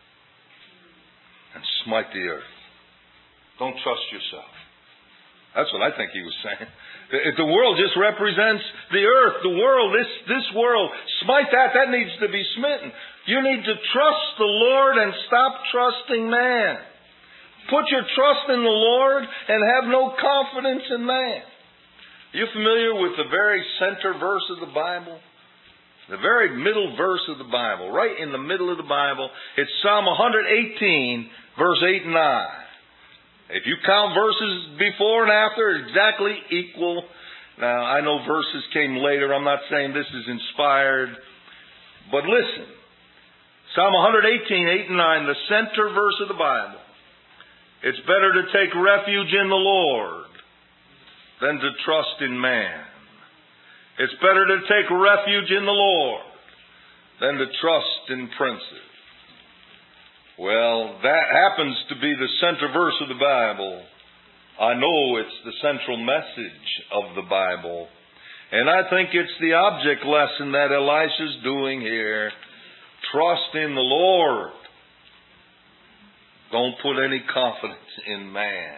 and smite the earth. Don't trust yourself. That's what I think he was saying. The world just represents the earth, the world, this world. Smite that needs to be smitten. You need to trust the Lord and stop trusting man. Put your trust in the Lord and have no confidence in man. Are you familiar with the very center verse of the Bible? The very middle verse of the Bible, right in the middle of the Bible, it's Psalm 118, verse 8 and 9. If you count verses before and after, exactly equal. Now, I know verses came later. I'm not saying this is inspired. But listen. Psalm 118, 8 and 9, the center verse of the Bible. It's better to take refuge in the Lord than to trust in man. It's better to take refuge in the Lord than to trust in princes. Well, that happens to be the center verse of the Bible. I know it's the central message of the Bible. And I think it's the object lesson that Elisha's doing here. Trust in the Lord. Don't put any confidence in man.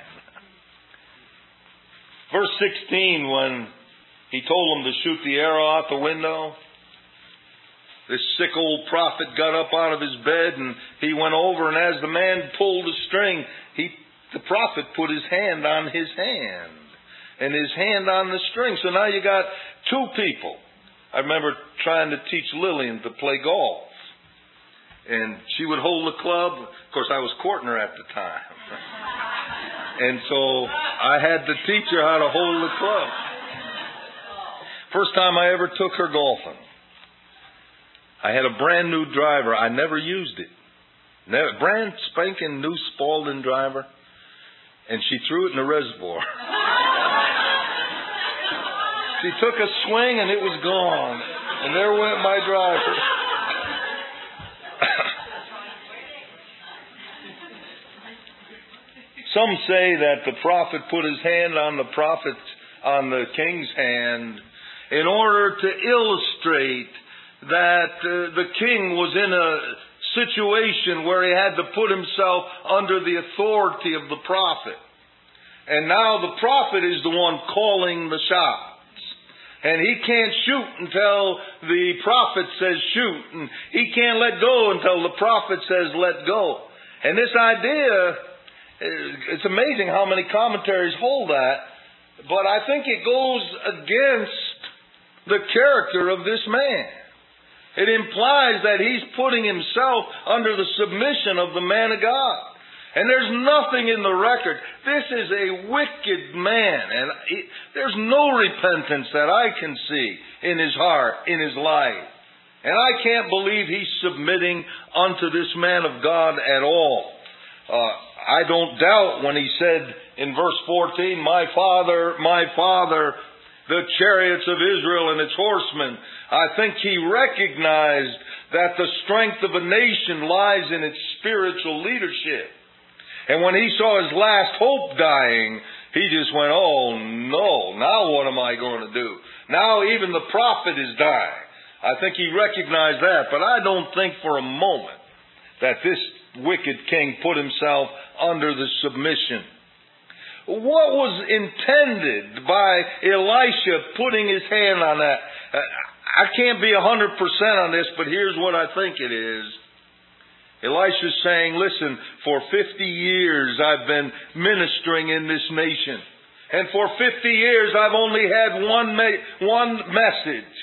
Verse 16, when he told him to shoot the arrow out the window, this sick old prophet got up out of his bed and he went over, and as the man pulled the string, the prophet put his hand on his hand and his hand on the string. So now you got two people. I remember trying to teach Lillian to play golf. And she would hold the club. Of course, I was courting her at the time. And so I had to teach her how to hold the club. First time I ever took her golfing. I had a brand new driver. I never used it. Brand spanking new Spalding driver. And she threw it in the reservoir. She took a swing and it was gone. And there went my driver. Some say that the prophet put his hand on the king's hand in order to illustrate that the king was in a situation where he had to put himself under the authority of the prophet. And now the prophet is the one calling the shots. And he can't shoot until the prophet says shoot. And he can't let go until the prophet says let go. And this idea, it's amazing how many commentaries hold that. But I think it goes against the character of this man. It implies that he's putting himself under the submission of the man of God. And there's nothing in the record. This is a wicked man. And there's no repentance that I can see in his heart, in his life. And I can't believe he's submitting unto this man of God at all. I don't doubt when he said in verse 14, my father, the chariots of Israel and its horsemen. I think he recognized that the strength of a nation lies in its spiritual leadership. And when he saw his last hope dying, he just went, oh no, now what am I going to do? Now even the prophet is dying. I think he recognized that, but I don't think for a moment that this wicked king put himself under the submission. What was intended by Elisha putting his hand on that? I can't be 100% on this, but here's what I think it is. Elisha's saying, listen, for 50 years I've been ministering in this nation. And for 50 years I've only had one message.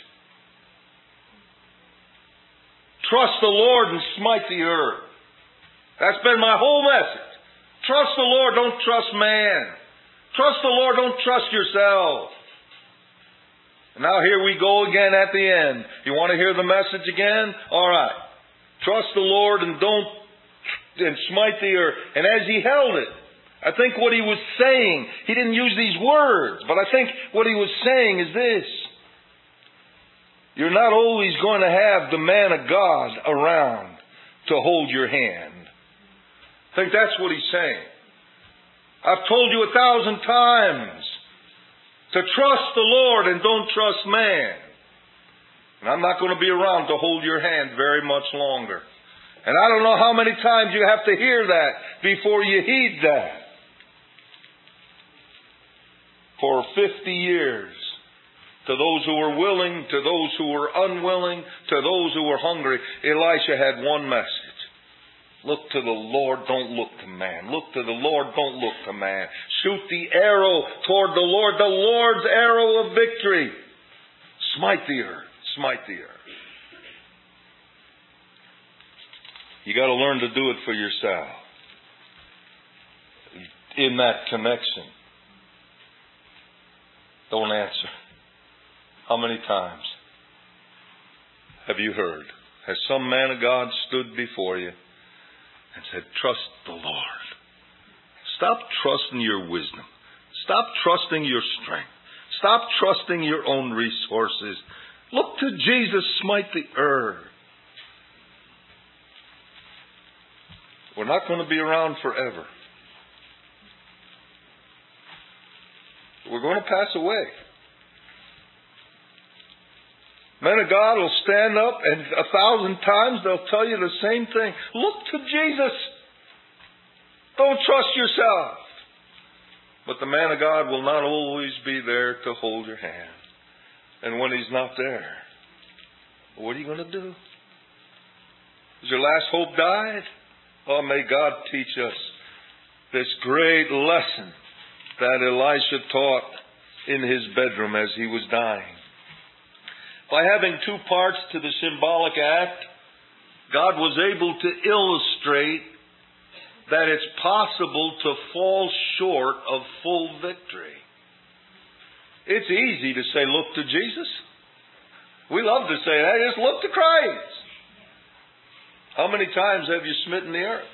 Trust the Lord and smite the earth. That's been my whole message. Trust the Lord, don't trust man. Trust the Lord, don't trust yourself. And now here we go again at the end. You want to hear the message again? All right. Trust the Lord and smite the earth. And as he held it, I think what he was saying, he didn't use these words, but I think what he was saying is this. You're not always going to have the man of God around to hold your hand. I think that's what he's saying. I've told you 1,000 times to trust the Lord and don't trust man. And I'm not going to be around to hold your hand very much longer. And I don't know how many times you have to hear that before you heed that. For 50 years, to those who were willing, to those who were unwilling, to those who were hungry, Elisha had one message. Look to the Lord, don't look to man. Look to the Lord, don't look to man. Shoot the arrow toward the Lord's arrow of victory. Smite the earth, smite the earth. You got to learn to do it for yourself. In that connection. Don't answer. How many times have you heard? Has some man of God stood before you and said, trust the Lord. Stop trusting your wisdom. Stop trusting your strength. Stop trusting your own resources. Look to Jesus smite the earth. We're not going to be around forever. We're going to pass away. Men of God will stand up and 1,000 times they'll tell you the same thing. Look to Jesus. Don't trust yourself. But the man of God will not always be there to hold your hand. And when he's not there, what are you going to do? Has your last hope died? Oh, may God teach us this great lesson that Elisha taught in his bedroom as he was dying. By having two parts to the symbolic act, God was able to illustrate that it's possible to fall short of full victory. It's easy to say, look to Jesus. We love to say that. Just look to Christ. How many times have you smitten the earth?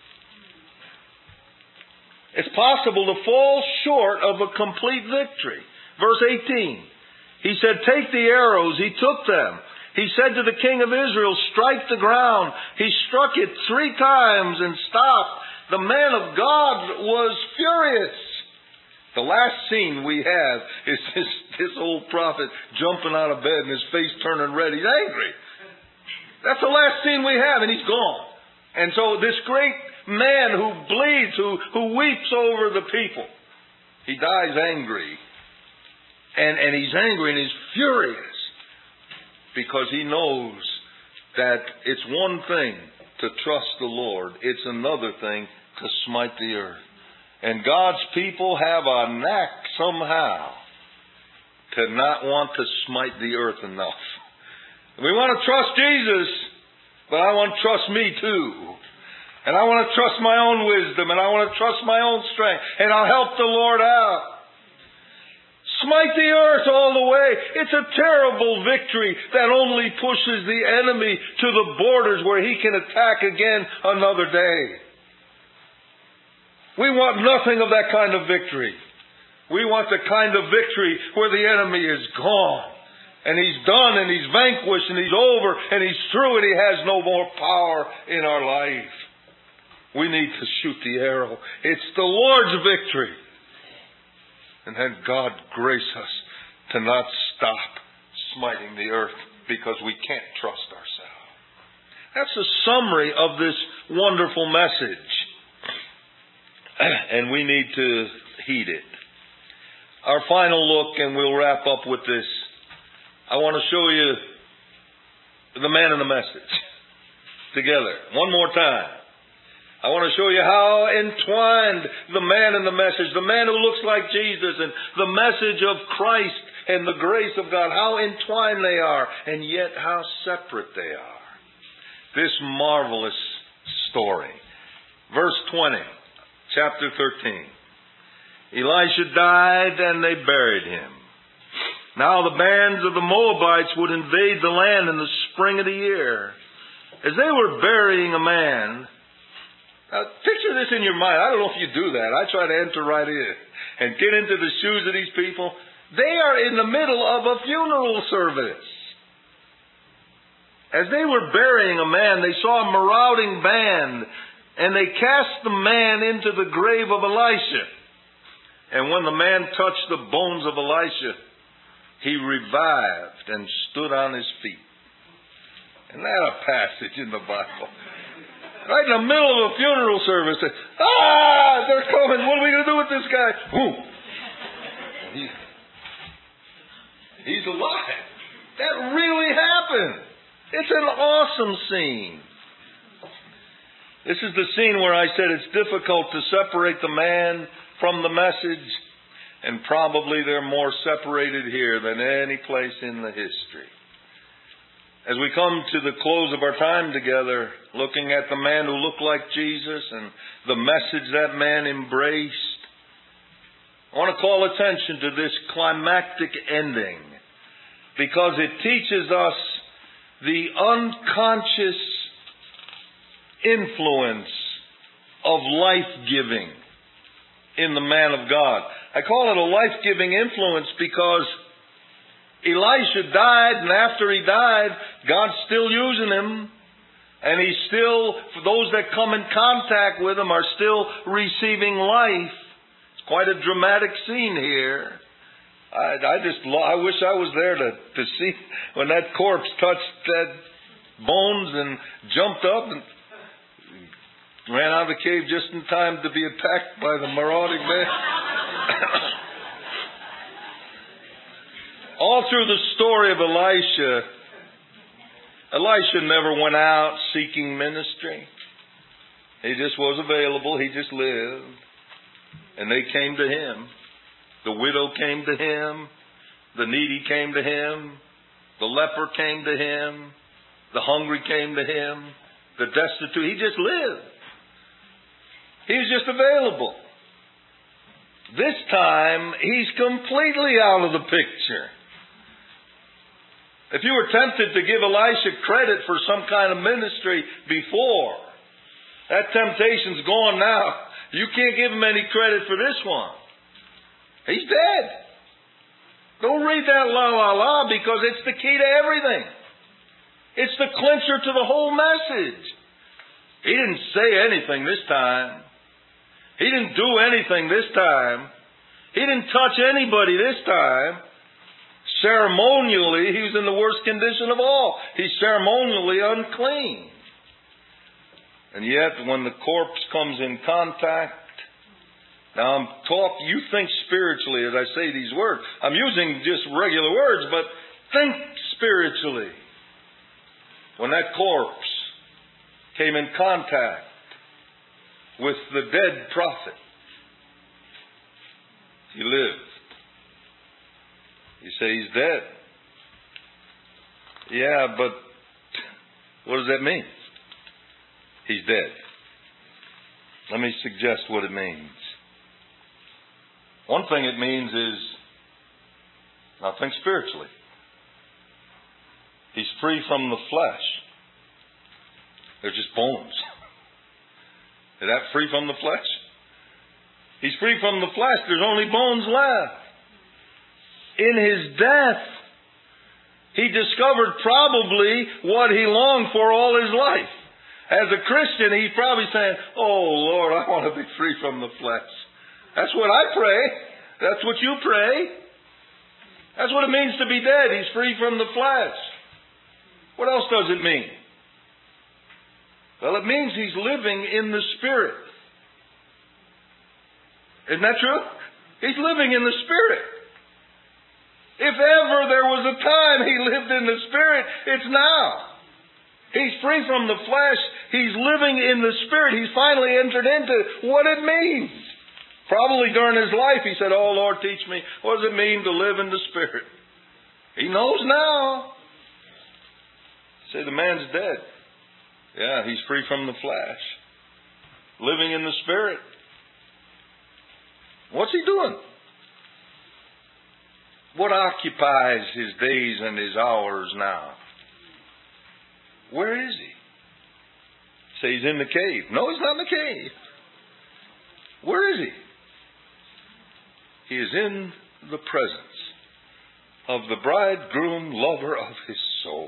It's possible to fall short of a complete victory. Verse 18. He said, take the arrows. He took them. He said to the king of Israel, strike the ground. He struck it 3 times and stopped. The man of God was furious. The last scene we have is this old prophet jumping out of bed and his face turning red. He's angry. That's the last scene we have, and he's gone. And so this great man who bleeds, who weeps over the people, he dies angry. And he's angry and he's furious because he knows that it's one thing to trust the Lord. It's another thing to smite the earth. And God's people have a knack somehow to not want to smite the earth enough. We want to trust Jesus, but I want to trust me too. And I want to trust my own wisdom, and I want to trust my own strength, and I'll help the Lord out. Smite the earth all the way. It's a terrible victory that only pushes the enemy to the borders where he can attack again another day. We want nothing of that kind of victory. We want the kind of victory where the enemy is gone. And he's done and he's vanquished and he's over and he's through and he has no more power in our life. We need to shoot the arrow. It's the Lord's victory. And then God grace us to not stop smiting the earth because we can't trust ourselves. That's a summary of this wonderful message. And we need to heed it. Our final look, and we'll wrap up with this. I want to show you the man and the message together. One more time. I want to show you how entwined the man and the message, the man who looks like Jesus and the message of Christ and the grace of God, how entwined they are and yet how separate they are. This marvelous story. Verse 20, chapter 13. Elisha died and they buried him. Now the bands of the Moabites would invade the land in the spring of the year. As they were burying a man, now, picture this in your mind. I don't know if you do that. I try to enter right in and get into the shoes of these people. They are in the middle of a funeral service. As they were burying a man, they saw a marauding band, and they cast the man into the grave of Elisha. And when the man touched the bones of Elisha, he revived and stood on his feet. Isn't that a passage in the Bible? Right in the middle of a funeral service. They're coming. What are we going to do with this guy? Ooh. He's alive. That really happened. It's an awesome scene. This is the scene where I said it's difficult to separate the man from the message. And probably they're more separated here than any place in the history. As we come to the close of our time together, looking at the man who looked like Jesus and the message that man embraced, I want to call attention to this climactic ending because it teaches us the unconscious influence of life-giving in the man of God. I call it a life-giving influence because Elisha died, and after he died, God's still using him. And he's still, for those that come in contact with him, are still receiving life. It's quite a dramatic scene here. I wish I was there to see when that corpse touched that bones and jumped up and ran out of the cave just in time to be attacked by the marauding man. All through the story of Elisha never went out seeking ministry. He just was available. He just lived. And they came to him. The widow came to him. The needy came to him. The leper came to him. The hungry came to him. The destitute. He just lived. He was just available. This time, he's completely out of the picture. If you were tempted to give Elisha credit for some kind of ministry before, that temptation's gone now. You can't give him any credit for this one. He's dead. Don't read that la la la, because it's the key to everything. It's the clincher to the whole message. He didn't say anything this time. He didn't do anything this time. He didn't touch anybody this time. Ceremonially, he was in the worst condition of all. He's ceremonially unclean. And yet, when the corpse comes in contact, now you think spiritually as I say these words. I'm using just regular words, but think spiritually. When that corpse came in contact with the dead prophet, he lived. You say he's dead. Yeah, but what does that mean? He's dead. Let me suggest what it means. One thing it means is, now think spiritually. He's free from the flesh. They're just bones. Is that free from the flesh? He's free from the flesh. There's only bones left. In his death, he discovered probably what he longed for all his life. As a Christian, he's probably saying, "Oh Lord, I want to be free from the flesh." That's what I pray. That's what you pray. That's what it means to be dead. He's free from the flesh. What else does it mean? Well, it means he's living in the Spirit. Isn't that true? He's living in the Spirit. If ever there was a time he lived in the Spirit, it's now. He's free from the flesh. He's living in the Spirit. He's finally entered into what it means. Probably during his life he said, "Oh Lord, teach me. What does it mean to live in the Spirit?" He knows now. Say the man's dead. Yeah, he's free from the flesh. Living in the Spirit. What's he doing? What occupies his days and his hours now? Where is he? Say he's in the cave. No, he's not in the cave. Where is he? He is in the presence of the bridegroom, lover of his soul.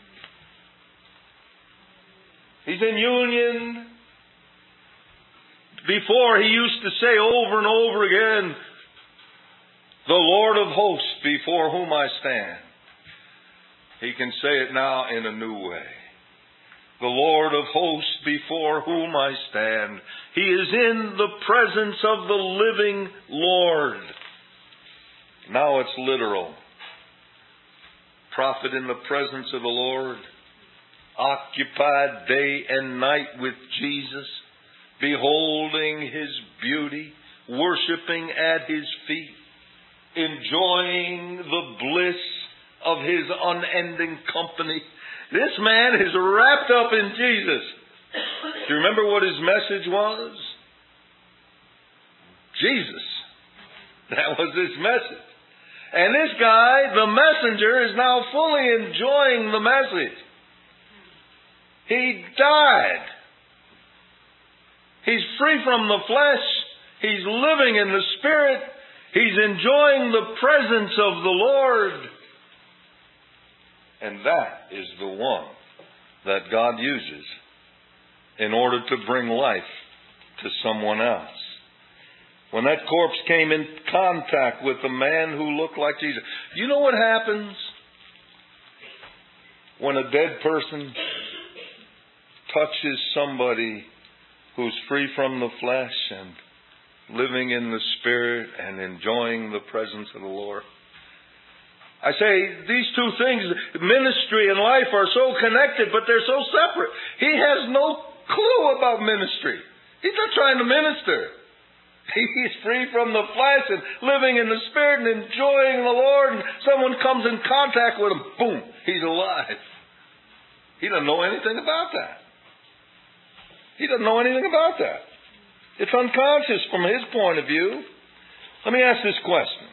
He's in union. Before he used to say over and over again, "The Lord of hosts before whom I stand." He can say it now in a new way. "The Lord of hosts before whom I stand." He is in the presence of the living Lord. Now it's literal. Prophet in the presence of the Lord, occupied day and night with Jesus, beholding His beauty, worshiping at His feet, enjoying the bliss of His unending company. This man is wrapped up in Jesus. Do you remember what his message was? Jesus. That was his message. And this guy, the messenger, is now fully enjoying the message. He died. He's free from the flesh. He's living in the Spirit. He's enjoying the presence of the Lord. And that is the one that God uses in order to bring life to someone else. When that corpse came in contact with a man who looked like Jesus, you know what happens when a dead person touches somebody who's free from the flesh and living in the Spirit and enjoying the presence of the Lord? I say these two things, ministry and life, are so connected, but they're so separate. He has no clue about ministry. He's not trying to minister. He's free from the flesh and living in the Spirit and enjoying the Lord, and someone comes in contact with him, boom, he's alive. He doesn't know anything about that. He doesn't know anything about that. It's unconscious from his point of view. Let me ask this question.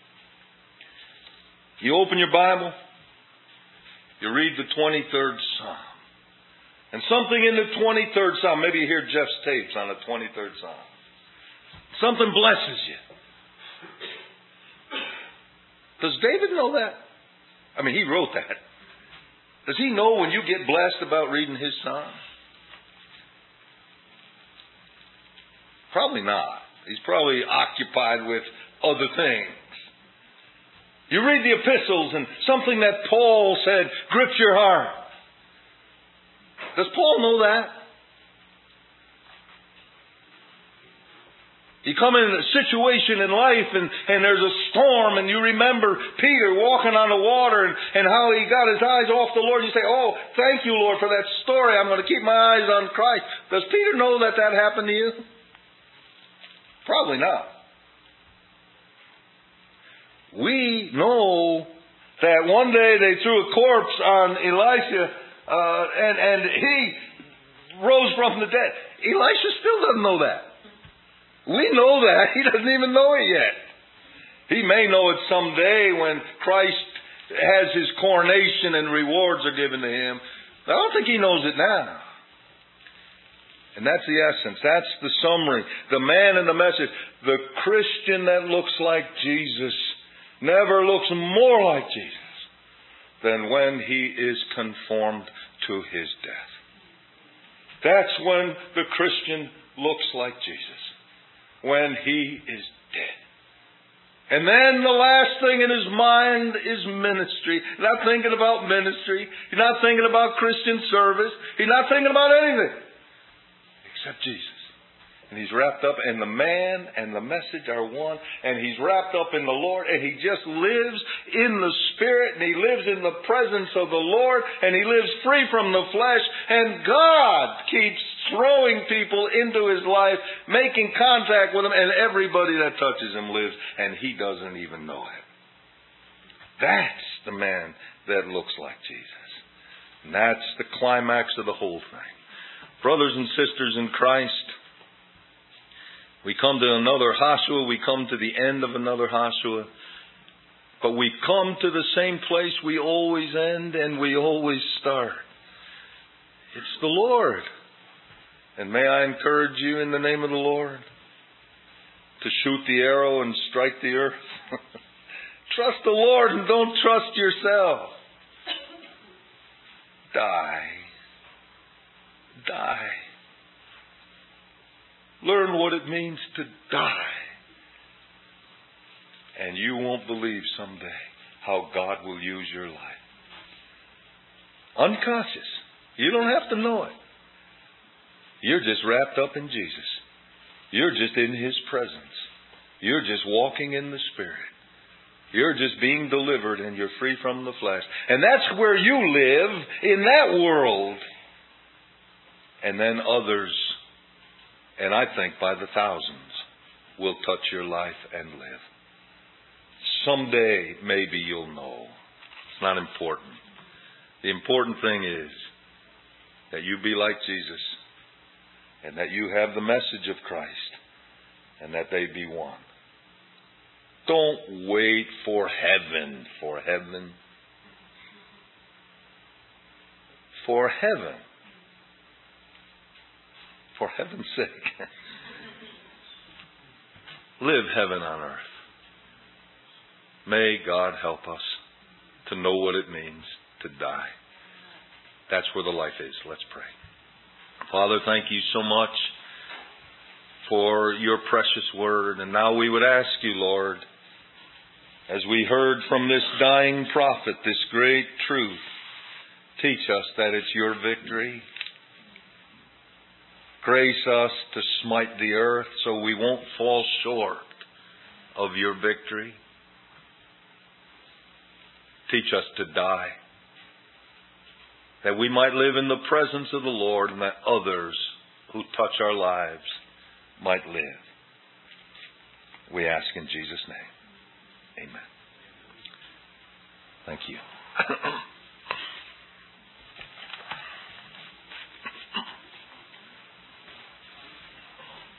You open your Bible, you read the 23rd Psalm. And something in the 23rd Psalm, maybe you hear Jeff's tapes on the 23rd Psalm. Something blesses you. Does David know that? I mean, he wrote that. Does he know when you get blessed about reading his Psalm? Probably not. He's probably occupied with other things. You read the epistles and something that Paul said grips your heart. Does Paul know that? You come in a situation in life and there's a storm and you remember Peter walking on the water and how he got his eyes off the Lord. You say, oh, thank you, Lord, for that story. I'm going to keep my eyes on Christ. Does Peter know that that happened to you? Probably not. We know that one day they threw a corpse on Elisha and he rose from the dead. Elisha still doesn't know that. We know that. He doesn't even know it yet. He may know it someday when Christ has his coronation and rewards are given to him. But I don't think he knows it now. And that's the essence. That's the summary. The man and the message. The Christian that looks like Jesus never looks more like Jesus than when he is conformed to his death. That's when the Christian looks like Jesus. When he is dead. And then the last thing in his mind is ministry. He's not thinking about ministry. He's not thinking about Christian service. He's not thinking about anything except Jesus. And he's wrapped up, and the man and the message are one, and he's wrapped up in the Lord, and he just lives in the Spirit, and he lives in the presence of the Lord, and he lives free from the flesh, and God keeps throwing people into his life, making contact with him, and everybody that touches him lives, and he doesn't even know it. That's the man that looks like Jesus. And that's the climax of the whole thing. Brothers and sisters in Christ, we come to another Joshua, we come to the end of another Joshua, but we come to the same place we always end and we always start. It's the Lord. And may I encourage you in the name of the Lord to shoot the arrow and strike the earth. Trust the Lord and don't trust yourself. Die. Die. Learn what it means to die. And you won't believe someday how God will use your life. Unconscious. You don't have to know it. You're just wrapped up in Jesus. You're just in His presence. You're just walking in the Spirit. You're just being delivered and you're free from the flesh. And that's where you live, in that world. And then others, and I think by the thousands, will touch your life and live. Someday, maybe you'll know. It's not important. The important thing is that you be like Jesus and that you have the message of Christ and that they be one. Don't wait for heaven. For heaven. For heaven. For heaven's sake. Live heaven on earth. May God help us to know what it means to die. That's where the life is. Let's pray. Father, thank you so much for your precious word. And now we would ask you, Lord, as we heard from this dying prophet, this great truth, teach us that it's your victory. Grace us to smite the earth so we won't fall short of your victory. Teach us to die, that we might live in the presence of the Lord and that others who touch our lives might live. We ask in Jesus' name. Amen. Thank you.